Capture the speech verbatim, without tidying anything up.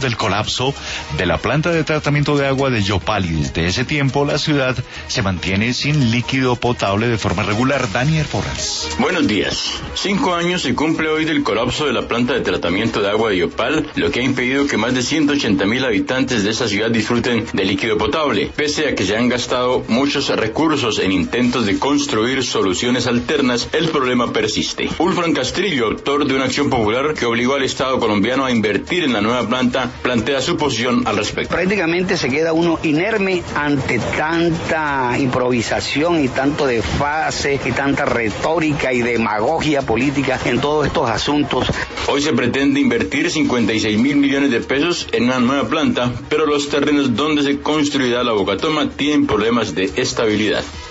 del colapso de la planta de tratamiento de agua de Yopal y desde ese tiempo la ciudad se mantiene sin líquido potable de forma regular. Daniel Porras. Buenos días. Cinco años se cumple hoy del colapso de la planta de tratamiento de agua de Yopal, lo que ha impedido que más de ciento ochenta mil habitantes de esta ciudad disfruten de líquido potable. Pese a que se han gastado muchos recursos en intentos de construir soluciones alternas, el problema persiste. Ulfran Castrillo, autor de una acción popular que obligó al Estado colombiano a invertir en la nueva planta, plantea su posición al respecto. Prácticamente se queda uno inerme ante tanta improvisación y tanto desfase y tanta retórica y demagogia política en todos estos asuntos. Hoy se pretende invertir cincuenta y seis mil millones de pesos en una nueva planta, pero los terrenos donde se construirá la Bocatoma tienen problemas de estabilidad.